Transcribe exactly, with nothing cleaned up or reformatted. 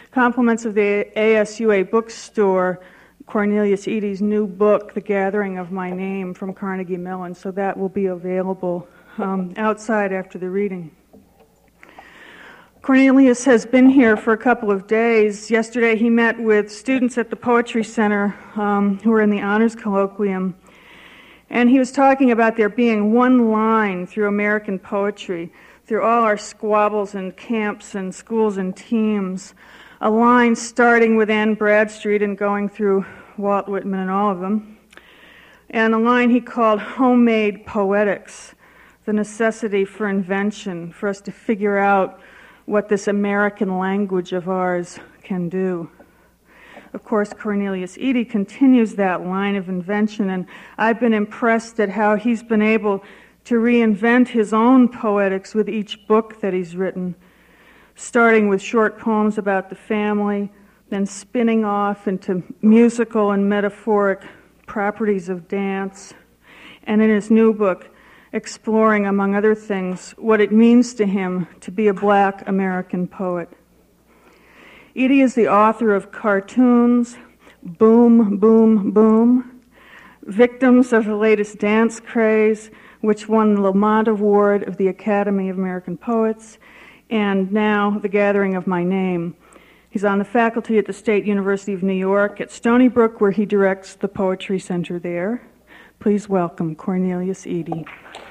compliments of the A S U A bookstore, Cornelius Eady's new book, The Gathering of My Name, from Carnegie Mellon, so that will be available um, outside after the reading. Cornelius has been here for a couple of days. Yesterday he met with students at the Poetry Center um, who were in the Honors Colloquium, and he was talking about there being one line through American poetry, through all our squabbles and camps and schools and teams, a line starting with Anne Bradstreet and going through Walt Whitman and all of them, and a line he called homemade poetics, the necessity for invention, for us to figure out what this American language of ours can do. Of course, Cornelius Eady continues that line of invention, and I've been impressed at how he's been able to reinvent his own poetics with each book that he's written, starting with short poems about the family, then spinning off into musical and metaphoric properties of dance, and in his new book, exploring, among other things, what it means to him to be a black American poet. Eady is the author of cartoons, Boom, Boom, Boom, Victims of the Latest Dance Craze, which won the Lamont Award of the Academy of American Poets, and now The Gathering of My Name. He's on the faculty at the State University of New York at Stony Brook, where he directs the Poetry Center there. Please welcome Cornelius Eady.